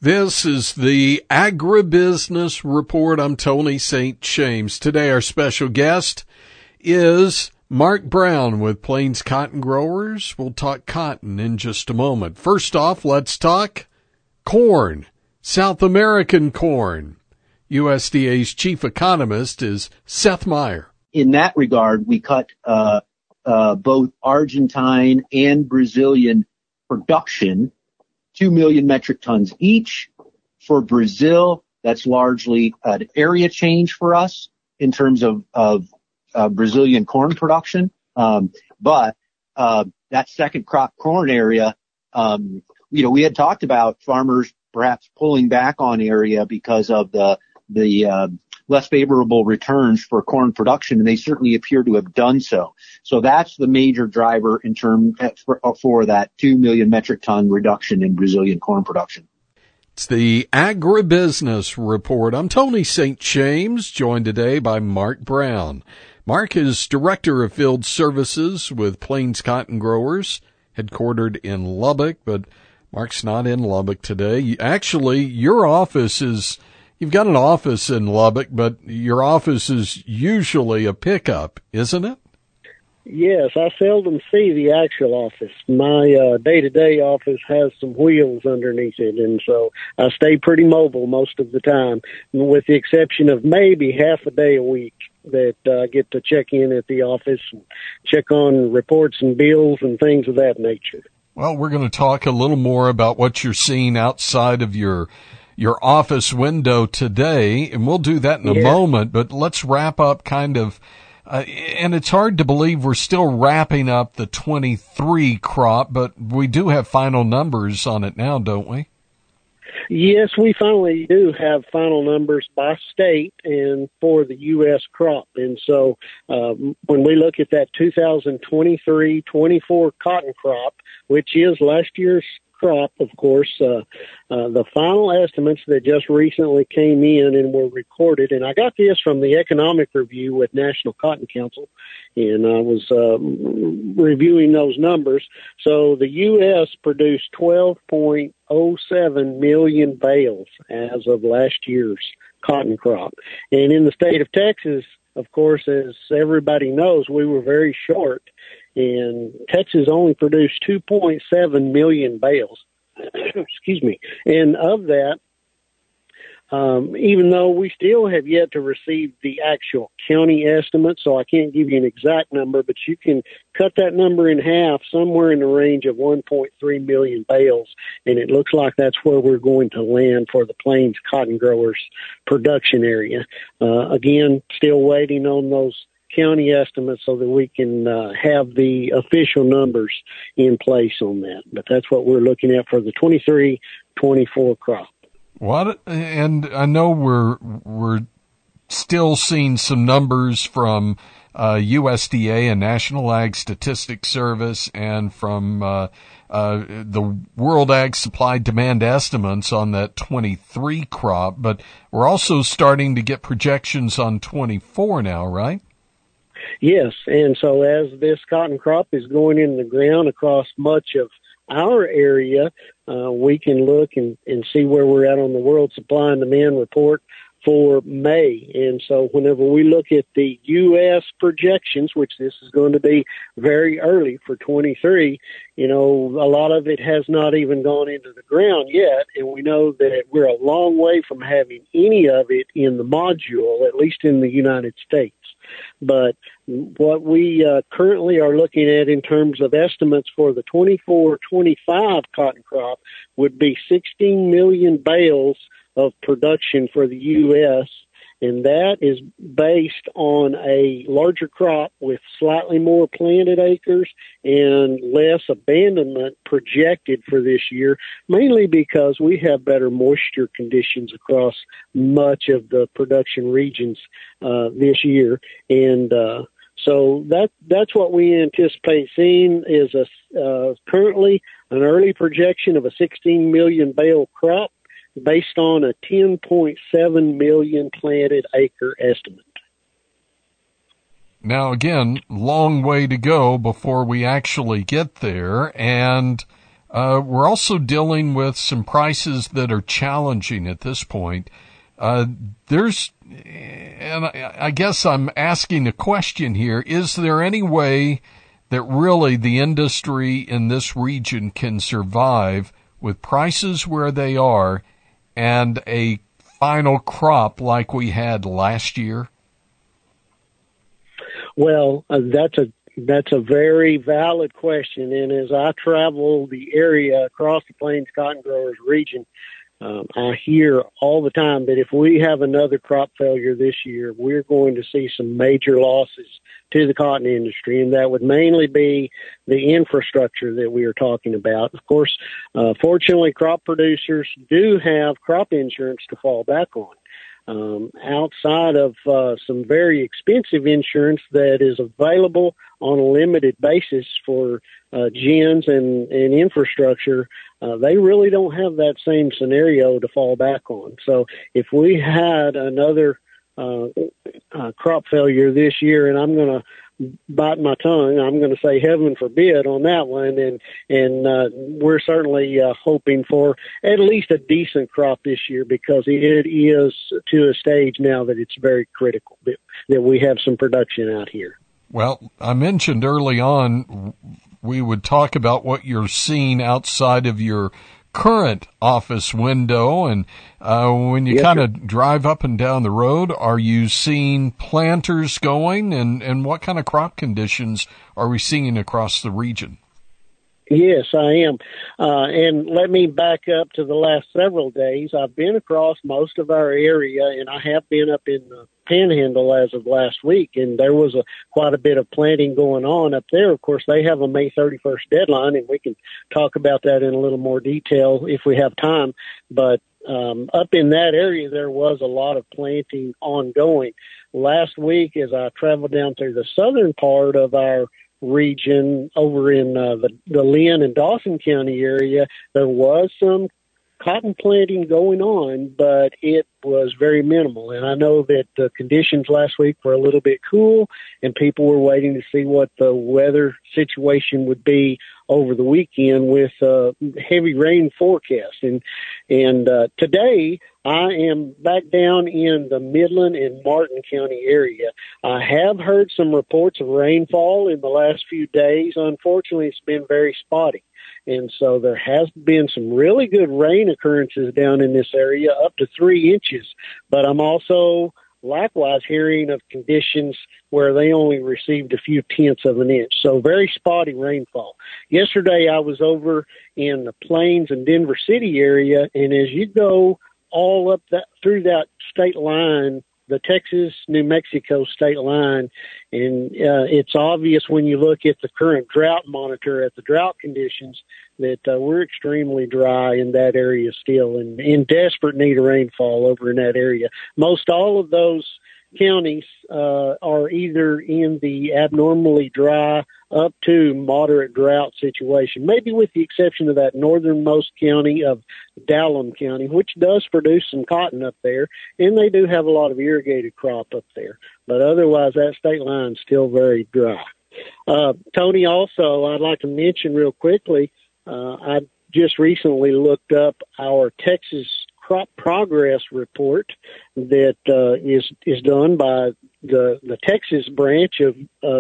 This is the Agribusiness Report. I'm Tony St. James. Today our special guest is Mark Brown with Plains Cotton Growers. We'll talk cotton in just a moment. First off, let's talk corn, South American corn. USDA's chief economist is Seth Meyer. In that regard, we cut both Argentine and Brazilian production 2 million metric tons each. For Brazil, that's largely an area change for us in terms of Brazilian corn production. But that second crop corn area, we had talked about farmers perhaps pulling back on area because of the less favorable returns for corn production, and they certainly appear to have done so. So that's the major driver in for that 2 million metric ton reduction in Brazilian corn production. It's the Agribusiness Report. I'm Tony St. James, joined today by Mark Brown. Mark is Director of Field Services with Plains Cotton Growers, headquartered in Lubbock, but Mark's not in Lubbock today. Actually, your office is... You've got an office in Lubbock, but your office is usually a pickup, isn't it? Yes, I seldom see the actual office. My day-to-day office has some wheels underneath it, and so I stay pretty mobile most of the time, with the exception of maybe half a day a week that I get to check in at the office and check on reports and bills and things of that nature. Well, we're going to talk a little more about what you're seeing outside of your office window today, and we'll do that in a moment, but let's wrap up and it's hard to believe we're still wrapping up the 23 crop, but we do have final numbers on it now, don't we? Yes, we finally do have final numbers by state and for the U.S. crop. And so when we look at that 2023-24 cotton crop, which is last year's crop, of course, the final estimates that just recently came in and were recorded, and I got this from the Economic Review with National Cotton Council, and I was reviewing those numbers. So the U.S. produced 12.07 million bales as of last year's cotton crop. And in the state of Texas, of course, as everybody knows, we were very short, and Texas only produced 2.7 million bales. Excuse me. And of that, even though we still have yet to receive the actual county estimate, so I can't give you an exact number, but you can cut that number in half, somewhere in the range of 1.3 million bales, and it looks like that's where we're going to land for the Plains Cotton Growers production area. Again, still waiting on those county estimates so that we can have the official numbers in place on that. But that's what we're looking at for the 23-24 crop. What? And I know we're still seeing some numbers from USDA and National Ag Statistics Service and from the World Ag Supply Demand estimates on that 23 crop, but we're also starting to get projections on 24 now, right? Yes, and so as this cotton crop is going in the ground across much of our area, we can look and see where we're at on the World Supply and Demand Report for May. And so whenever we look at the U.S. projections, which this is going to be very early for 23, a lot of it has not even gone into the ground yet. And we know that we're a long way from having any of it in the module, at least in the United States. But what we currently are looking at in terms of estimates for the 24-25 cotton crop would be 16 million bales of production for the U.S., and that is based on a larger crop with slightly more planted acres and less abandonment projected for this year, mainly because we have better moisture conditions across much of the production regions this year. And so that's what we anticipate seeing is currently an early projection of a 16 million bale crop based on a 10.7 million planted acre estimate. Now, again, long way to go before we actually get there. And we're also dealing with some prices that are challenging at this point. And I guess I'm asking a question here. Is there any way that really the industry in this region can survive with prices where they are and a final crop like we had last year? Well, that's a very valid question. And as I travel the area across the Plains Cotton Growers region, I hear all the time that if we have another crop failure this year, we're going to see some major losses to the cotton industry, and that would mainly be the infrastructure that we are talking about. Of course, fortunately, crop producers do have crop insurance to fall back on. Outside of some very expensive insurance that is available on a limited basis for gens and infrastructure, they really don't have that same scenario to fall back on. So if we had another crop failure this year, and I'm going to bite my tongue, I'm going to say heaven forbid on that one, and we're certainly hoping for at least a decent crop this year, because it is to a stage now that it's very critical that we have some production out here. Well, I mentioned early on we would talk about what you're seeing outside of your current office window, and when you kind of drive up and down the road, are you seeing planters going, and what kind of crop conditions are we seeing across the region? Yes, I am. And let me back up to the last several days. I've been across most of our area, and I have been up in the Panhandle as of last week, and there was quite a bit of planting going on up there. Of course, they have a May 31st deadline, and we can talk about that in a little more detail if we have time. But up in that area, there was a lot of planting ongoing. Last week, as I traveled down through the southern part of our region over in the Lynn and Dawson County area, there was some cotton planting going on, but it was very minimal. And I know that the conditions last week were a little bit cool, and people were waiting to see what the weather situation would be over the weekend with heavy rain forecast. And today I am back down in the Midland and Martin County area. I have heard some reports of rainfall in the last few days. Unfortunately, it's been very spotty. And so there has been some really good rain occurrences down in this area, up to 3 inches. But I'm also likewise hearing of conditions where they only received a few tenths of an inch. So very spotty rainfall. Yesterday I was over in the Plains and Denver City area, and as you go all up through that state line, the Texas-New Mexico state line, and it's obvious when you look at the current drought monitor at the drought conditions that we're extremely dry in that area still, and in desperate need of rainfall over in that area. Most all of those counties are either in the abnormally dry up to moderate drought situation, maybe with the exception of that northernmost county of Dallam County, which does produce some cotton up there, and they do have a lot of irrigated crop up there. But otherwise, that state line's still very dry. Tony, also, I'd like to mention real quickly, I just recently looked up our Texas crop progress report that is done by the Texas branch of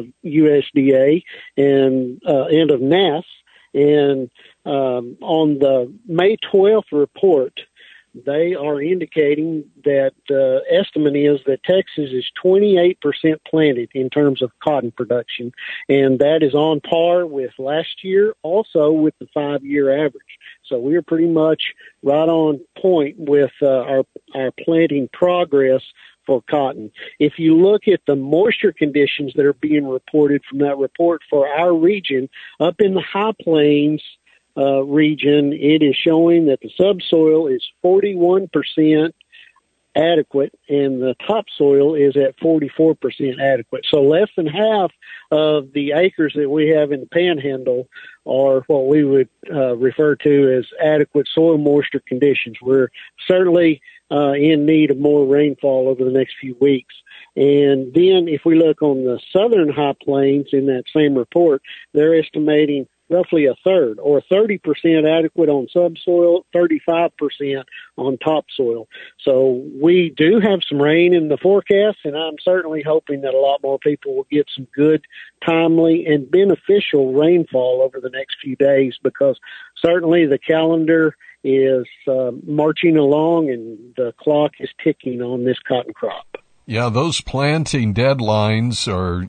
USDA and of NASS. And on the May 12th report, they are indicating that estimate is that Texas is 28% planted in terms of cotton production, and that is on par with last year, also with the 5-year average. So we're pretty much right on point with our planting progress for cotton. If you look at the moisture conditions that are being reported from that report for our region, up in the high plains region, it is showing that the subsoil is 41% adequate and the topsoil is at 44% adequate. So less than half of the acres that we have in the Panhandle are what we would refer to as adequate soil moisture conditions. We're certainly in need of more rainfall over the next few weeks. And then if we look on the southern high plains in that same report, they're estimating roughly a third, or 30% adequate on subsoil, 35% on topsoil. So we do have some rain in the forecast, and I'm certainly hoping that a lot more people will get some good, timely, and beneficial rainfall over the next few days, because certainly the calendar is marching along and the clock is ticking on this cotton crop. Yeah, those planting deadlines are,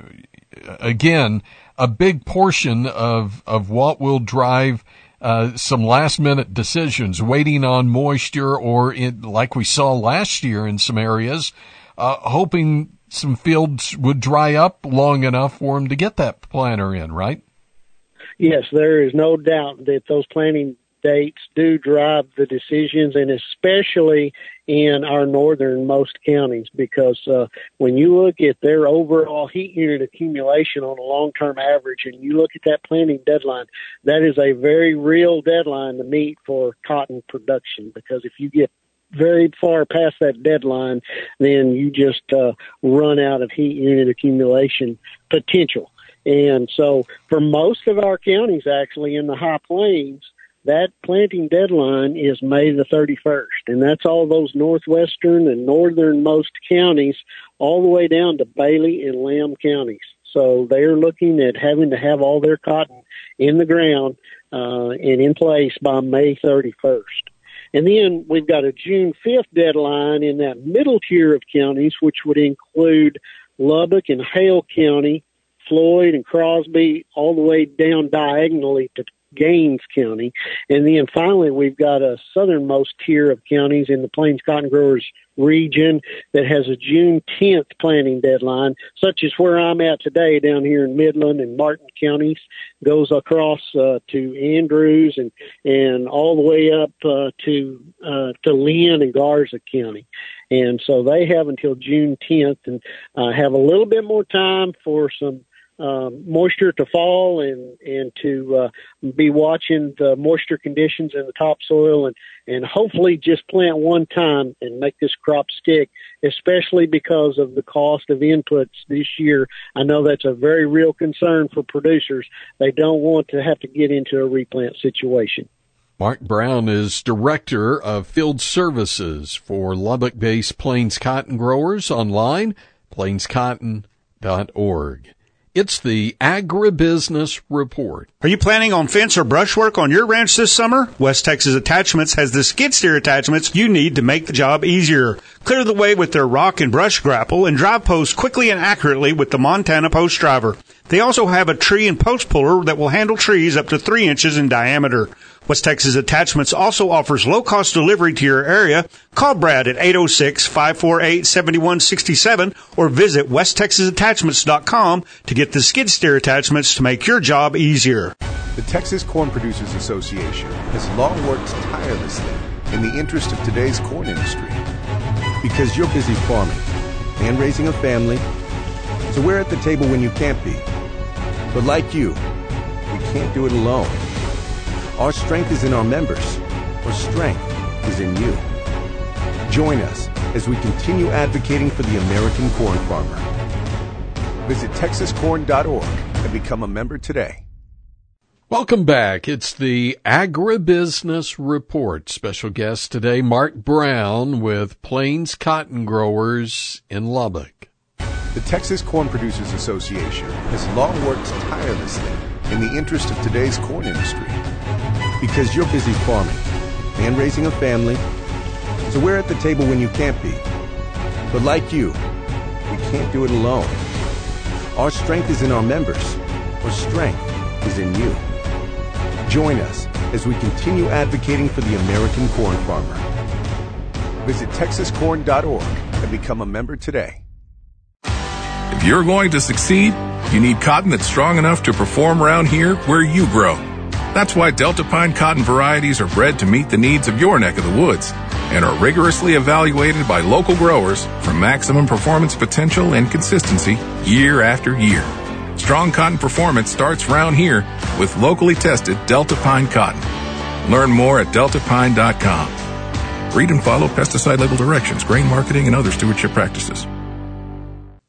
again, a big portion of what will drive some last-minute decisions, waiting on moisture, or like we saw last year in some areas, hoping some fields would dry up long enough for them to get that planter in, right? Yes, there is no doubt that those planting dates do drive the decisions, and especially in our northernmost counties, because when you look at their overall heat unit accumulation on a long-term average, and you look at that planting deadline, that is a very real deadline to meet for cotton production, because if you get very far past that deadline, then you just run out of heat unit accumulation potential. And so for most of our counties, actually, in the High Plains, that planting deadline is May the 31st, and that's all those northwestern and northernmost counties all the way down to Bailey and Lamb counties. So they're looking at having to have all their cotton in the ground and in place by May 31st. And then we've got a June 5th deadline in that middle tier of counties, which would include Lubbock and Hale County, Floyd and Crosby, all the way down diagonally to Gaines County. And then finally, we've got a southernmost tier of counties in the Plains Cotton Growers region that has a June 10th planting deadline, such as where I'm at today down here in Midland and Martin counties, goes across to Andrews and all the way up to Lynn and Garza County. And so they have until June 10th and have a little bit more time for some moisture to fall and to be watching the moisture conditions in the topsoil and hopefully just plant one time and make this crop stick, especially because of the cost of inputs this year. I know that's a very real concern for producers. They don't want to have to get into a replant situation. Mark Brown is Director of Field Services for Lubbock-based Plains Cotton Growers, online, plainscotton.org. It's the Agribusiness Report. Are you planning on fence or brush work on your ranch this summer? West Texas Attachments has the skid steer attachments you need to make the job easier. Clear the way with their rock and brush grapple and drive posts quickly and accurately with the Montana Post Driver. They also have a tree and post puller that will handle trees up to 3 inches in diameter. West Texas Attachments also offers low-cost delivery to your area. Call Brad at 806-548-7167 or visit westtexasattachments.com to get the skid steer attachments to make your job easier. The Texas Corn Producers Association has long worked tirelessly in the interest of today's corn industry. Because you're busy farming and raising a family, so we're at the table when you can't be. But like you, we can't do it alone. Our strength is in our members. Our strength is in you. Join us as we continue advocating for the American corn farmer. Visit TexasCorn.org and become a member today. Welcome back. It's the Agribusiness Report. Special guest today, Mark Brown with Plains Cotton Growers in Lubbock. The Texas Corn Producers Association has long worked tirelessly in the interest of today's corn industry. Because you're busy farming and raising a family, so we're at the table when you can't be. But like you, we can't do it alone. Our strength is in our members. Our strength is in you. Join us as we continue advocating for the American corn farmer. Visit TexasCorn.org and become a member today. If you're going to succeed, you need cotton that's strong enough to perform around here where you grow. That's why Delta Pine cotton varieties are bred to meet the needs of your neck of the woods and are rigorously evaluated by local growers for maximum performance potential and consistency year after year. Strong cotton performance starts around here with locally tested Delta Pine cotton. Learn more at deltapine.com. Read and follow pesticide label directions, grain marketing, and other stewardship practices.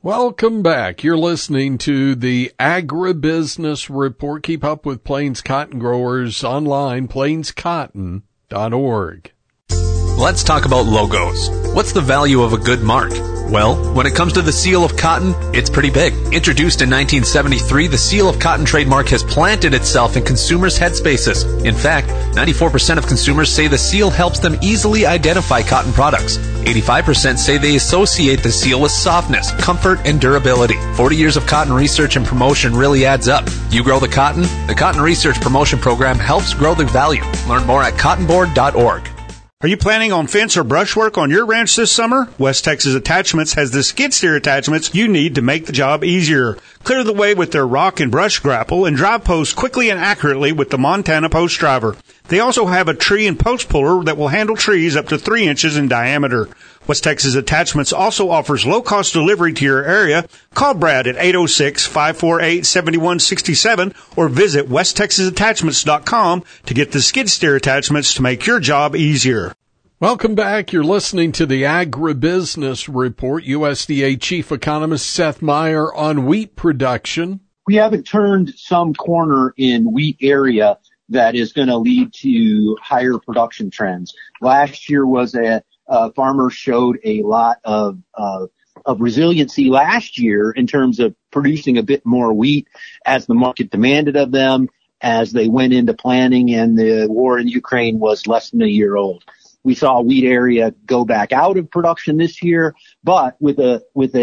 Welcome back. You're listening to the Agribusiness Report. Keep up with Plains Cotton Growers online, plainscotton.org. Let's talk about logos. What's the value of a good mark? Well, when it comes to the seal of cotton, it's pretty big. Introduced in 1973, the seal of cotton trademark has planted itself in consumers' headspaces. In fact, 94% of consumers say the seal helps them easily identify cotton products. 85% say they associate the seal with softness, comfort, and durability. 40 years of cotton research and promotion really adds up. You grow the cotton? The Cotton Research Promotion Program helps grow the value. Learn more at cottonboard.org. Are you planning on fence or brushwork on your ranch this summer? West Texas Attachments has the skid steer attachments you need to make the job easier. Clear the way with their rock and brush grapple and drive posts quickly and accurately with the Montana Post Driver. They also have a tree and post puller that will handle trees up to 3 inches in diameter. West Texas Attachments also offers low-cost delivery to your area. Call Brad at 806-548-7167 or visit westtexasattachments.com to get the skid steer attachments to make your job easier. Welcome back. You're listening to the Agribusiness Report. USDA Chief Economist Seth Meyer on wheat production. We haven't turned some corner in wheat area that is going to lead to higher production trends. Last year was farmers showed a lot of resiliency last year in terms of producing a bit more wheat as the market demanded of them, as they went into planning, and the war in Ukraine was less than a year old. We saw wheat area go back out of production this year, but with a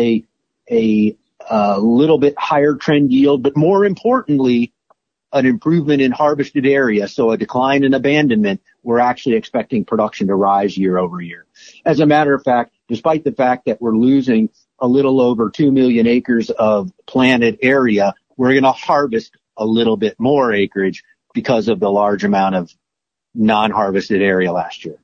little bit higher trend yield, but more importantly, an improvement in harvested area. So a decline in abandonment. We're actually expecting production to rise year over year. As a matter of fact, despite the fact that we're losing a little over 2 million acres of planted area, we're going to harvest a little bit more acreage because of the large amount of non-harvested area last year.